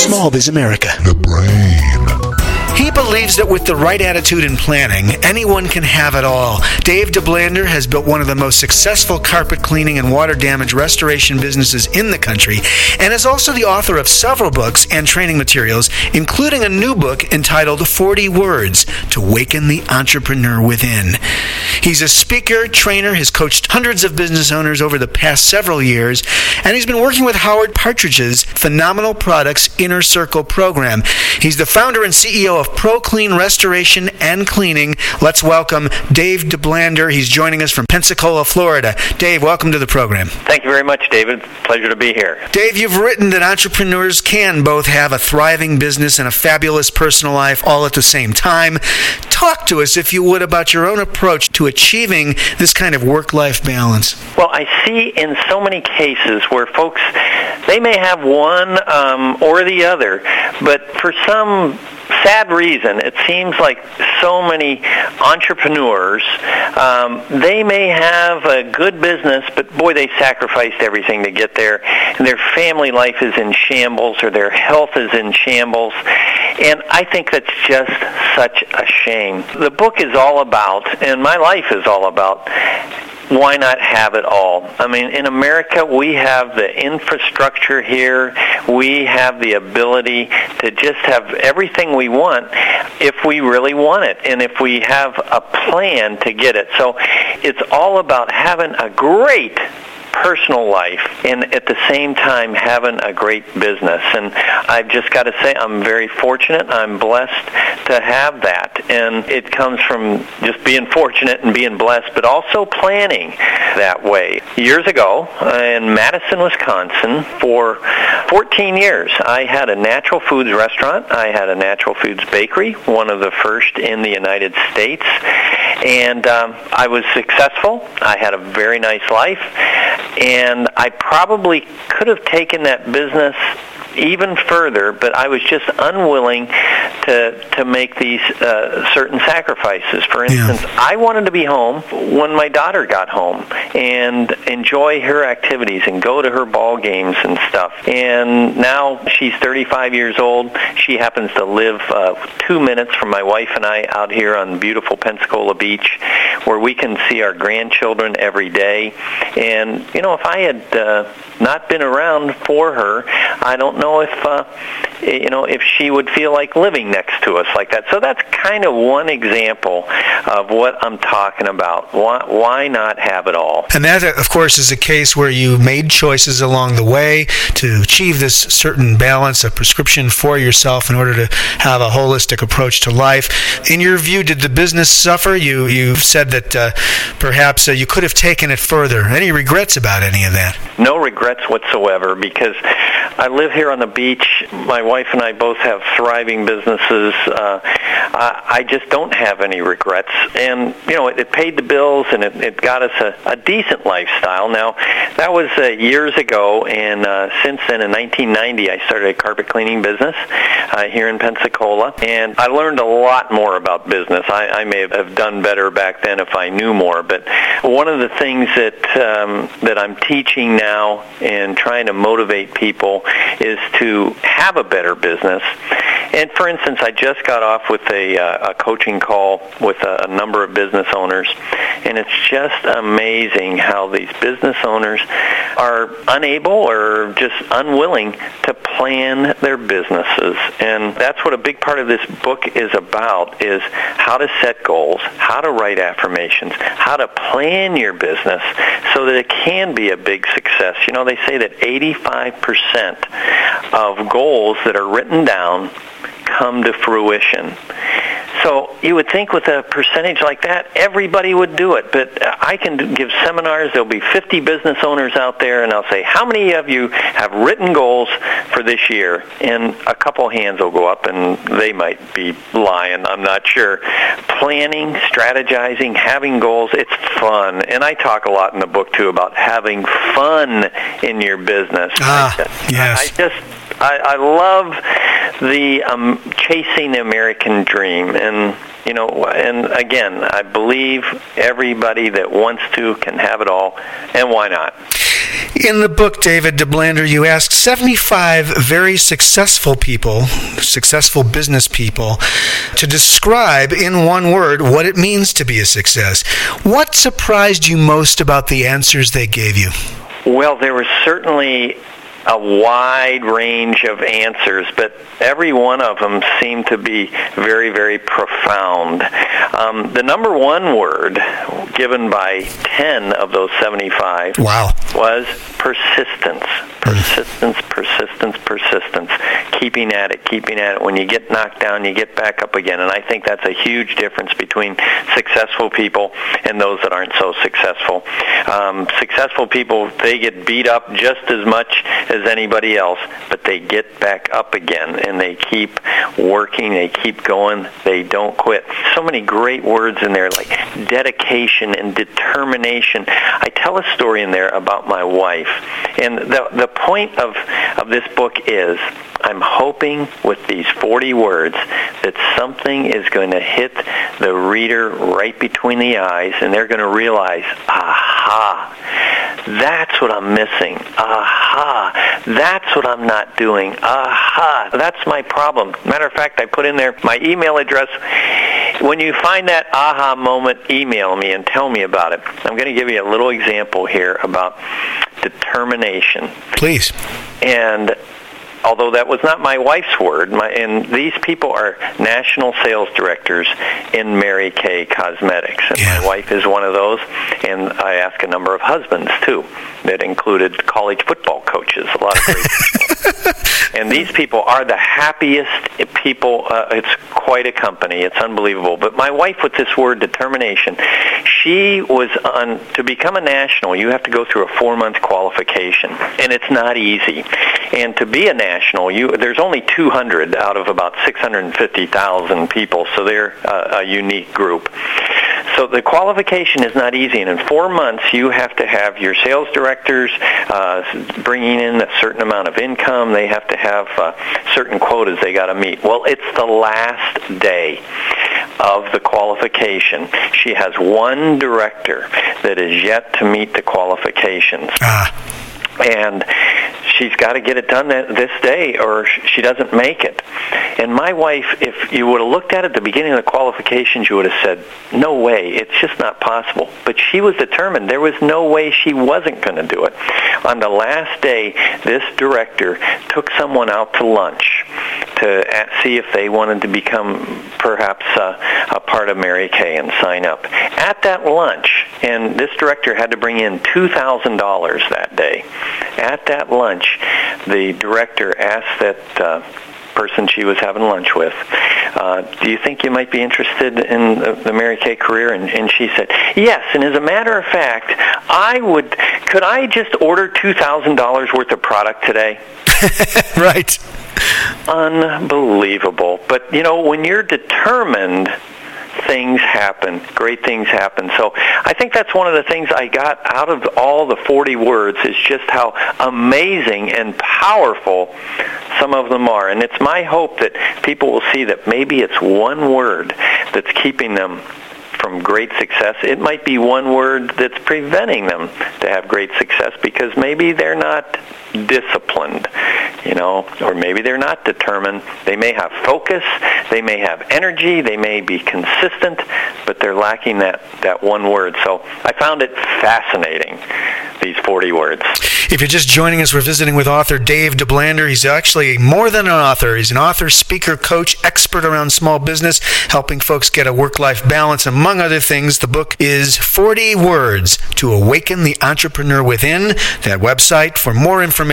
Small Biz America. The brain. He believes that with the right attitude and planning, anyone can have it all. Dave DeBlander has built one of the most successful carpet cleaning and water damage restoration businesses in the country, and is also the author of several books and training materials, including a new book entitled 40 Words to Waken the Entrepreneur Within. He's a speaker, trainer, has coached hundreds of business owners over the past several years, and he's been working with Howard Partridge's Phenomenal Products Inner Circle program. He's the founder and CEO of Pro Clean Restoration and Cleaning. Let's welcome Dave DeBlander. He's joining us from Pensacola, Florida. Dave, welcome to the program. Thank you very much, David. Pleasure to be here. Dave, you've written that entrepreneurs can both have a thriving business and a fabulous personal life all at the same time. Talk to us, if you would, about your own approach to achieving this kind of work-life balance. Well, I see in so many cases where folks, they may have one or the other, but for some sad reason, it seems like so many entrepreneurs, they may have a good business, but boy, they sacrificed everything to get there, and their family life is in shambles, or their health is in shambles, and I think that's just such a shame. The book is all about, and my life is all about, why not have it all? I mean, in America, we have the infrastructure here. We have the ability to just have everything we want if we really want it, and if we have a plan to get it. So it's all about having a great personal life and at the same time having a great business. And I've just got to say, I'm very fortunate. I'm blessed to have that. And it comes from just being fortunate and being blessed, but also planning that way. Years ago in Madison, Wisconsin, for 14 years, I had a natural foods restaurant. I had a natural foods bakery, one of the first in the United States. And I was successful. I had a very nice life. And I probably could have taken that business even further, but I was just unwilling to make these certain sacrifices. For instance, I wanted to be home when my daughter got home and enjoy her activities and go to her ball games and stuff. And now she's 35 years old. She happens to live 2 minutes from my wife and I out here on beautiful Pensacola Beach, where we can see our grandchildren every day. And, you know, if I had not been around for her, I don't know if she would feel like living next to us like that. So that's kind of one example of what I'm talking about. Why not have it all? And that, of course, is a case where you made choices along the way to achieve this certain balance, a prescription for yourself in order to have a holistic approach to life. In your view, did the business suffer? You said that perhaps you could have taken it further. Any regrets about any of that? No regrets whatsoever, because I live here on the beach. My wife and I both have thriving businesses. I just don't have any regrets. And, you know, it paid the bills, and it got us a decent lifestyle. Now, that was years ago, and since then, in 1990, I started a carpet cleaning business here in Pensacola, and I learned a lot more about business. I may have done better back then if I knew more, but one of the things that I'm teaching now and trying to motivate people is to have a better business. And for instance, I just got off with a coaching call with a number of business owners, and it's just amazing how these business owners are unable or just unwilling to plan their businesses. And that's what a big part of this book is about, is how to set goals, how to write affirmations, how to plan your business so that it can be a big success. You know, they say that 85% of goals that are written down come to fruition. So you would think with a percentage like that, everybody would do it. But I can give seminars. There'll be 50 business owners out there, and I'll say, how many of you have written goals for this year? And a couple hands will go up, and they might be lying. I'm not sure. Planning, strategizing, having goals, it's fun. And I talk a lot in the book, too, about having fun in your business. Yes. I love the chasing the American dream, and you know, and again, I believe everybody that wants to can have it all, and why not? In the book, David DeBlander, you asked 75 very successful people, successful business people, to describe in one word what it means to be a success. What surprised you most about the answers they gave you? Well, there was certainly a wide range of answers, but every one of them seemed to be very, very profound. The number one word given by 10 of those 75 was persistence. Persistence. Keeping at it. When you get knocked down, you get back up again. And I think that's a huge difference between successful people and those that aren't so successful. Successful people, they get beat up just as much as anybody else, but they get back up again, and they keep working, they keep going, they don't quit. So many great words in there, like dedication and determination. I tell a story in there about my wife, and the point of this book is, I'm hoping with these 40 words that something is going to hit the reader right between the eyes, and they're going to realize, aha, that's what I'm missing. Aha, that's what I'm not doing. Aha, that's my problem. Matter of fact, I put in there my email address. When you find that aha moment, email me and tell me about it. I'm going to give you a little example here about determination. Please. And although that was not my wife's word, and these people are national sales directors in Mary Kay Cosmetics. And my wife is one of those, and I ask a number of husbands, too, that included college football coaches, a lot of great people. And these people are the happiest people. It's quite a company. It's unbelievable. But my wife, with this word determination, she was to become a national, you have to go through a 4-month qualification, and it's not easy. And to be a national, there's only 200 out of about 650,000 people, so they're a unique group. So the qualification is not easy, and in 4 months you have to have your sales directors bringing in a certain amount of income. They have to have certain quotas they got to meet. Well, it's the last day of the qualification. She has one director that is yet to meet the qualifications. And she's got to get it done this day or she doesn't make it. And my wife, if you would have looked at it at the beginning of the qualifications, you would have said, no way, it's just not possible. But she was determined. There was no way she wasn't going to do it. On the last day, this director took someone out to lunch to see if they wanted to become perhaps a part of Mary Kay and sign up. At that lunch, and this director had to bring in $2,000 that day. At that lunch, the director asked that person she was having lunch with, do you think you might be interested in the Mary Kay career? And she said, yes, and as a matter of fact, could I just order $2,000 worth of product today? Right. Unbelievable. But, when you're determined, things happen. Great things happen. So I think that's one of the things I got out of all the 40 words is just how amazing and powerful some of them are. And it's my hope that people will see that maybe it's one word that's keeping them from great success. It might be one word that's preventing them to have great success because maybe they're not disciplined, or maybe they're not determined. They may have focus, they may have energy, they may be consistent, but they're lacking that one word. So I found it fascinating, these 40 words. If you're just joining us, we're visiting with author Dave DeBlander. He's actually more than an author. He's an author, speaker, coach, expert around small business, helping folks get a work-life balance. Among other things, the book is 40 Words to Awaken the Entrepreneur Within. That website, for more information,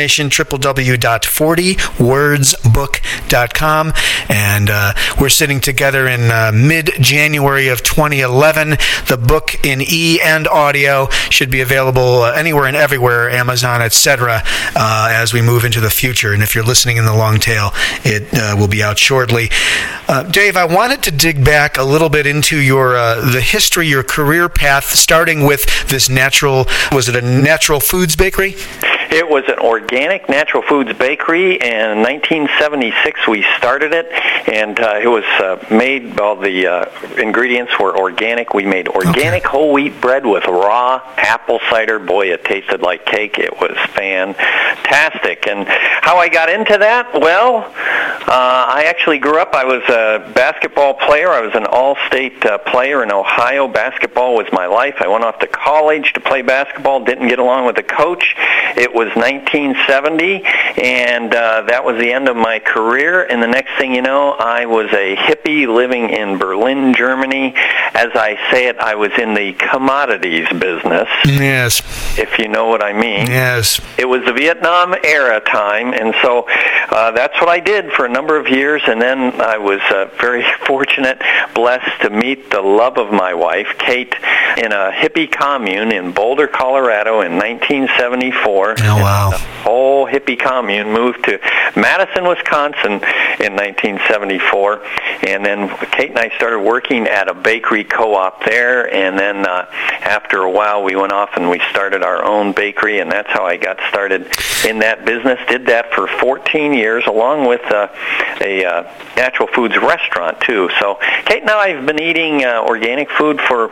www.40wordsbook.com. And we're sitting together in mid-January of 2011. The book in e and audio should be available anywhere and everywhere, Amazon, etc., as we move into the future. And if you're listening in the long tail, it will be out shortly. Dave, I wanted to dig back a little bit into the history, your career path, starting with this was it a natural foods bakery? It was an organic natural foods bakery, and in 1976 we started it, and it was made, all the ingredients were organic. We made organic whole wheat bread with raw apple cider. Boy, it tasted like cake. It was fantastic. And how I got into that? Well, I actually grew up, I was a basketball player. I was an all-state player in Ohio. Basketball was my life. I went off to college to play basketball, didn't get along with the coach. It was 1970, and that was the end of my career. And the next thing you know, I was a hippie living in Berlin, Germany. As I say it, I was in the commodities business. Yes. If you know what I mean. Yes. It was the Vietnam era time, and so that's what I did for a number of years. And then I was very fortunate, blessed to meet the love of my wife, Kate, in a hippie commune in Boulder, Colorado in 1974. Oh, wow. The whole hippie commune moved to Madison, Wisconsin in 1974. And then Kate and I started working at a bakery co-op there. And then after a while, we went off and we started our own bakery. And that's how I got started in that business. Did that for 14 years, along with a natural foods restaurant, too. So Kate and I have been eating organic food for,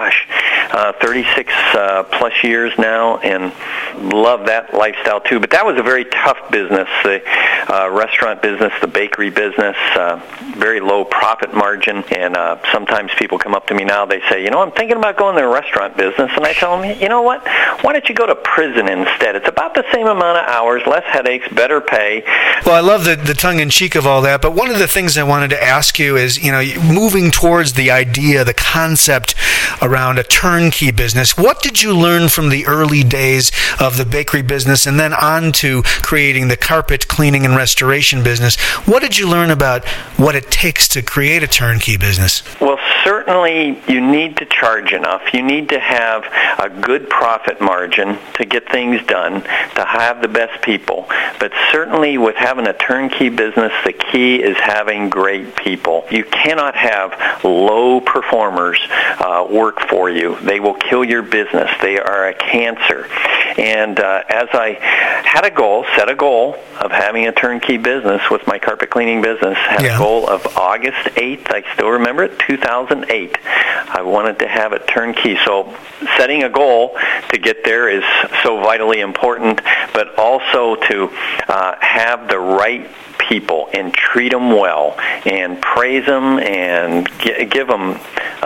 36 plus years now, and love that lifestyle, too. But that was a very tough business, the restaurant business, the bakery business, very low profit margin. And sometimes people come up to me now, they say, I'm thinking about going to the restaurant business. And I tell them, you know what? Why don't you go to prison instead? It's about the same amount of hours, less headaches, better pay. Well, I love the tongue-in-cheek of all that, but one of the things I wanted to ask you is, moving towards the idea, the concept around a turnkey business, what did you learn from the early days of the bakery business and then on to creating the carpet cleaning and restoration business? What did you learn about what it takes to create a turnkey business? Well, certainly you need to charge enough. You need to have a good profit margin to get things done, to have the best people. But certainly with having a turnkey business, the key is having great people. You cannot have low performers work for you. They will kill your business. They are a cancer. And as I had set a goal of having a turnkey business with my carpet cleaning business, had a goal of August 8th, I still remember it, 2008. I wanted to have it turnkey. So setting a goal to get there is so vitally important, but also to have the right people and treat them well and praise them and give them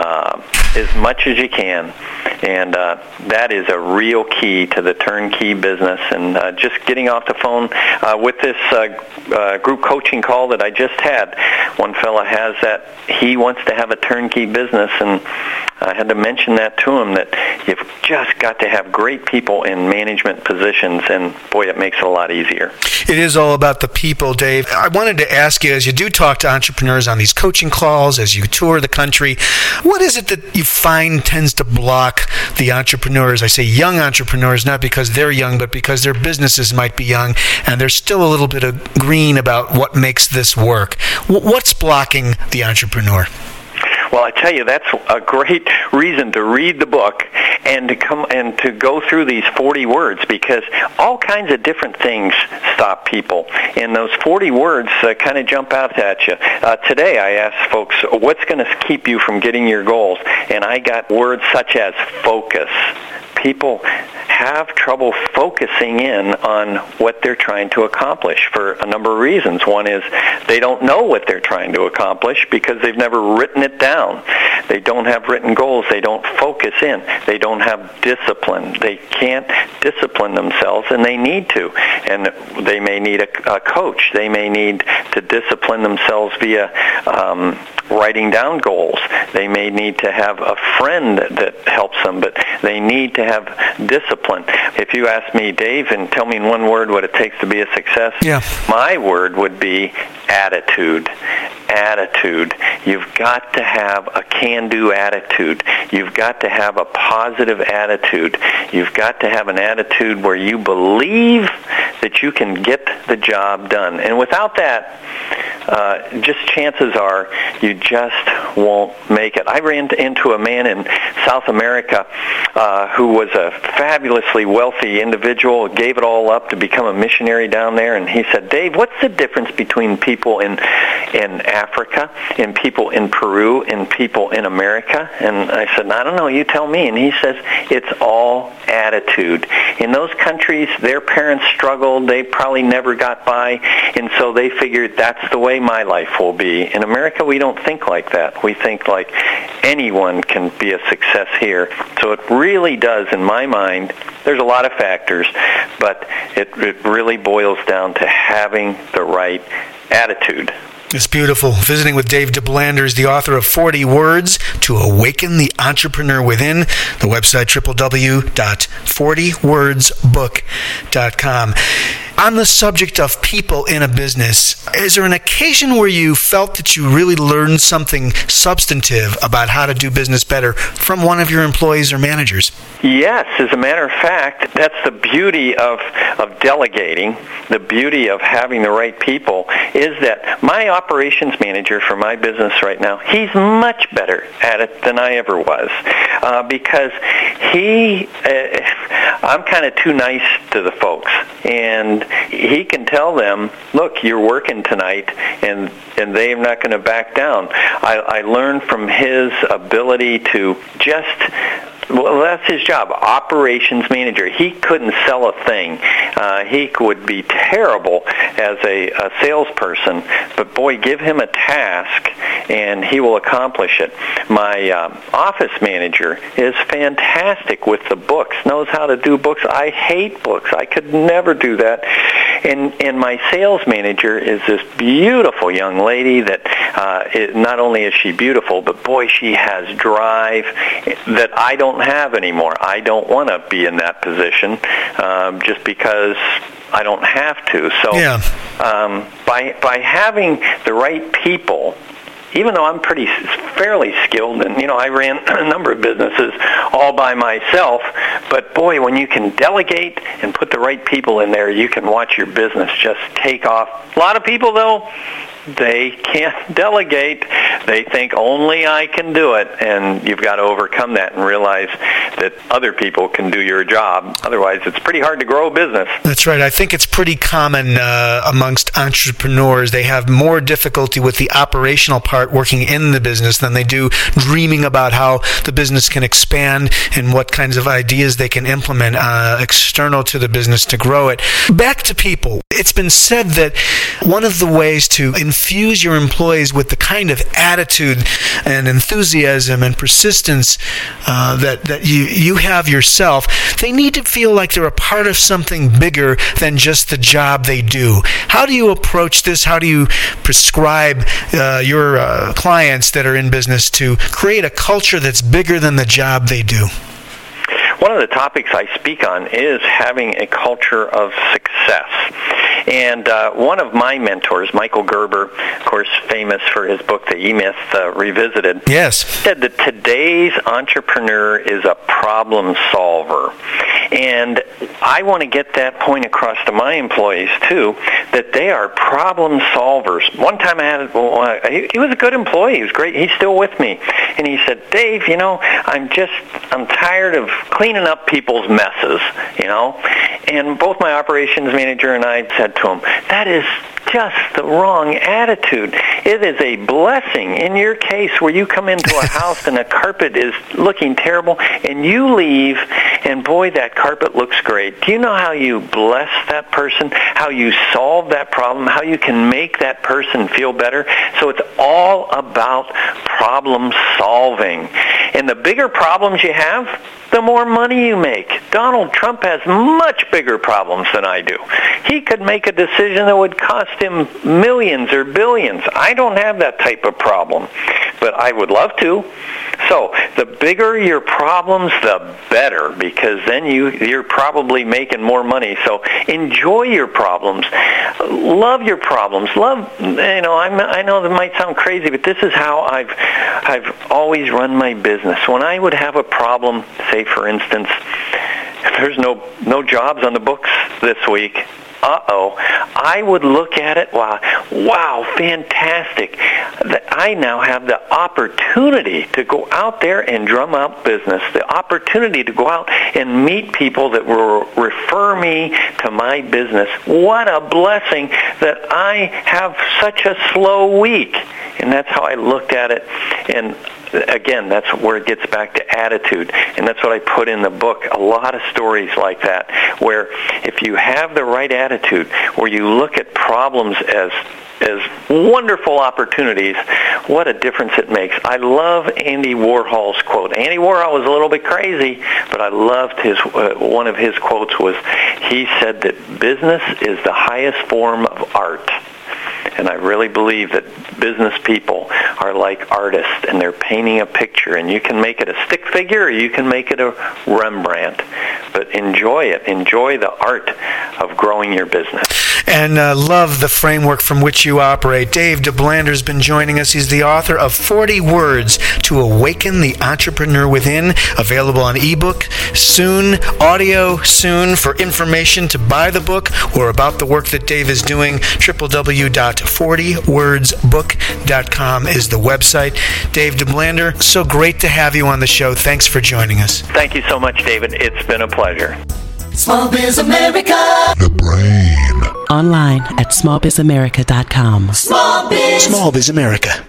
as much as you can. And that is a real key to the turnkey business. And just getting off the phone with this group coaching call that I just had, one fella has that he wants to have a turnkey business, and I had to mention that to him, that you've just got to have great people in management positions, and boy, it makes it a lot easier. It is all about the people, Dave. I wanted to ask you, as you do talk to entrepreneurs on these coaching calls, as you tour the country, what is it that you find tends to block the entrepreneurs? I say young entrepreneurs, not because they're young, but because their businesses might be young, and there's still a little bit of green about what makes this work. What's blocking the entrepreneur? Well, I tell you, that's a great reason to read the book and to come and to go through these 40 words, because all kinds of different things stop people. And those 40 words kind of jump out at you. Today I asked folks, what's going to keep you from getting your goals? And I got words such as focus. People have trouble focusing in on what they're trying to accomplish for a number of reasons. One is they don't know what they're trying to accomplish because they've never written it down. They don't have written goals. They don't focus in. They don't have discipline. They can't discipline themselves, and they need to. And they may need a coach. They may need to discipline themselves via writing down goals. They may need to have a friend that helps them, but they need to have discipline. If you ask me, Dave, and tell me in one word what it takes to be a success, my word would be attitude. Attitude. You've got to have a can-do attitude. You've got to have a positive attitude. You've got to have an attitude where you believe that you can get the job done. And without that, just chances are you just won't make it. I ran into a man in South America who was a fabulously wealthy individual, gave it all up to become a missionary down there, and he said, Dave, what's the difference between people in Africa and people in Peru and people in America? And I said, I don't know, you tell me. And he says, it's all attitude. In those countries, their parents struggled, they probably never got by, and so they figured that's the way my life will be. In America, we don't think like that. We think like anyone can be a success here. So it really does, in my mind, there's a lot of factors, but it really boils down to having the right attitude. It's beautiful. Visiting with Dave DeBlander is the author of 40 Words to Awaken the Entrepreneur Within. The website, www.40wordsbook.com. On the subject of people in a business, is there an occasion where you felt that you really learned something substantive about how to do business better from one of your employees or managers? Yes, as a matter of fact, that's the beauty of delegating, the beauty of having the right people, is that my operations manager for my business right now, he's much better at it than I ever was, because I'm kind of too nice to the folks, and he can tell them, look, you're working tonight, and they're not going to back down. I learned from his ability to just... Well, that's his job, operations manager. He couldn't sell a thing. He would be terrible as a salesperson, but boy, give him a task and he will accomplish it. My office manager is fantastic with the books, knows how to do books. I hate books. I could never do that. And my sales manager is this beautiful young lady that not only is she beautiful, but boy, she has drive that I don't have anymore. I don't want to be in that position just because I don't have to. So by having the right people, even though I'm fairly skilled, and I ran a number of businesses all by myself, but boy, when you can delegate and put the right people in there, you can watch your business just take off. A lot of people, though, they can't delegate. They think only I can do it, and you've got to overcome that and realize that other people can do your job. Otherwise, it's pretty hard to grow a business. That's right. I think it's pretty common amongst entrepreneurs. They have more difficulty with the operational part working in the business than they do dreaming about how the business can expand and what kinds of ideas they can implement external to the business to grow it. Back to people. It's been said that one of the ways to infuse your employees with the kind of attitude and enthusiasm and persistence that you have yourself, they need to feel like they're a part of something bigger than just the job they do. How do you approach this? How do you prescribe your clients that are in business to create a culture that's bigger than the job they do? One of the topics I speak on is having a culture of success. And one of my mentors, Michael Gerber, of course famous for his book, The E-Myth Revisited, said that today's entrepreneur is a problem solver. And I want to get that point across to my employees, too, that they are problem solvers. One time he was a good employee. He was great. He's still with me. And he said, Dave, I'm tired of cleaning up people's messes, And both my operations manager and I said to him, that is just the wrong attitude. It is a blessing in your case where you come into a house and the carpet is looking terrible and you leave and boy, that carpet looks great. Do you know how you bless that person, how you solve that problem, how you can make that person feel better? So it's all about problem solving. And the bigger problems you have, the more money you make. Donald Trump has much bigger problems than I do. He could make a decision that would cost him millions or billions. I don't have that type of problem, but I would love to. So the bigger your problems, the better, because then you're probably making more money. So enjoy your problems. Love your problems. I know that might sound crazy, but this is how I've always run my business. When I would have a problem, say for instance, if there's no jobs on the books this week, I would look at it, wow, fantastic. I now have the opportunity to go out there and drum up business, the opportunity to go out and meet people that will refer me to my business. What a blessing that I have such a slow week. And that's how I looked at it. And again, that's where it gets back to attitude. And that's what I put in the book. A lot of stories like that, where if you have the right attitude, where you look at problems as wonderful opportunities, what a difference it makes. I love Andy Warhol's quote. Andy Warhol was a little bit crazy, but I loved his one of his quotes was, he said that business is the highest form of art. And I really believe that business people are like artists, and they're painting a picture, and you can make it a stick figure or you can make it a Rembrandt. But enjoy it. Enjoy the art of growing your business. And love the framework from which you operate. Dave DeBlander has been joining us. He's the author of 40 Words to Awaken the Entrepreneur Within, available on ebook soon, audio soon. For information to buy the book or about the work that Dave is doing, www.40wordsbook.com is the website. Dave DeBlander, so great to have you on the show. Thanks for joining us. Thank you so much, David. It's been a pleasure. Small Biz America. The brain. Online at smallbizamerica.com. Small Biz. Small Biz America.